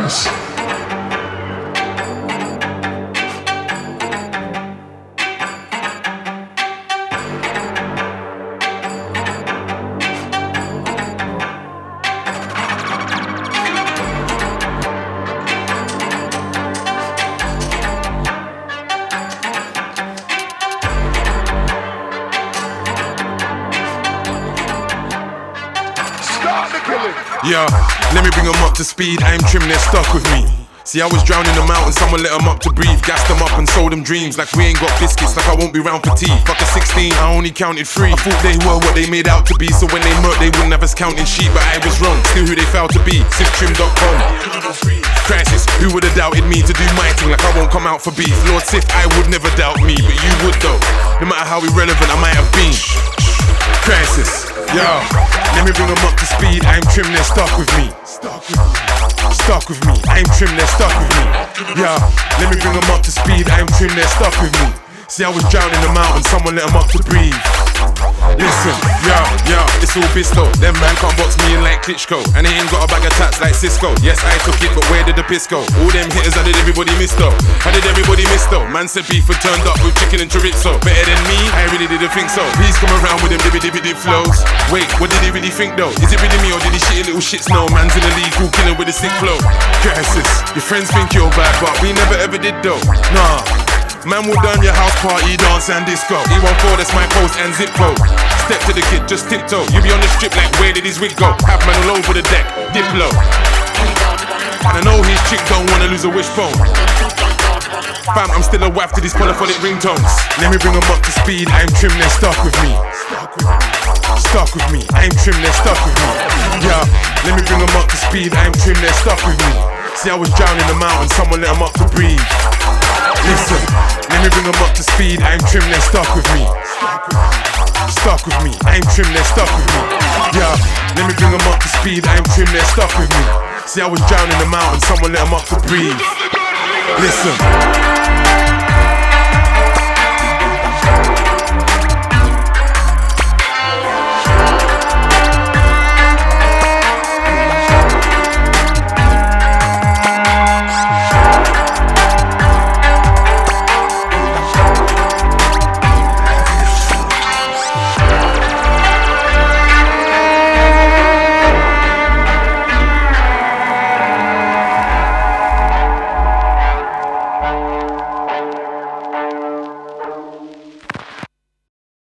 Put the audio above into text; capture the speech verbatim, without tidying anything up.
Dance. Yeah, let me bring them up to speed, aim trim, they're stuck with me. See, I was drowning them out and someone let them up to breathe. Gassed them up and sold them dreams like we ain't got biscuits, like I won't be round for tea. Fuck a sixteen, I only counted three. I thought they were what they made out to be, so when they murked they wouldn't have us counting sheep. But I was wrong, still who they failed to be, sif trim dot com. Crisis, who would have doubted me to do my thing like I won't come out for beef? Lord Sif, I would never doubt me, but you would though. No matter how irrelevant I might have been. Crisis, yo, let me bring them up to speed, aim trim, they're stuck with me. Stuck with me, stuck with me, aim trim, they're stuck with me. Yeah, let me bring them up to speed, aim trim, they're stuck with me. See, I was drowning them out and someone let them up to breathe. Listen, yeah, yeah, it's all Bisto. Them man can't box me in like Klitschko, and they ain't got a bag of tats like Cisco. Yes, I took it, but where did the piss go? All them hitters, how did everybody miss though? How did everybody miss though? Man said beef had turned up with chicken and chorizo. Better than me? I really didn't think so. Please come around with them dibby dibby dip flows. Wait, what did he really think though? Is it really me or did he shitty little shits? No, man's in the league who killing with a sick flow. Crisis, your friends think you're bad, but we never ever did though. Nah. Man will done your house party, dance and disco. E one four, that's my post and zip code. Step to the kid, just tiptoe. You be on the strip like, where did his wig go? Have man all over the deck, dip low. And I know his chick don't wanna lose a wishbone. Fam, I'm still a wife to these polyphonic ringtones. Let me bring them up to speed, aim trim, they're stuck with me. Stuck with me, aim trim, they're stuck with me. Yeah, let me bring them up to speed, aim trim, they're stuck with me. See, I was drowning them out and someone let them up to breathe. Listen, let me bring them up to speed, aim trim, they're stuck with me. Stuck with me, aim trim, they're stuck with me. Yeah, let me bring them up to speed, aim trim, they're stuck with me. See, I was drowning them out and someone let them up to breathe. Listen.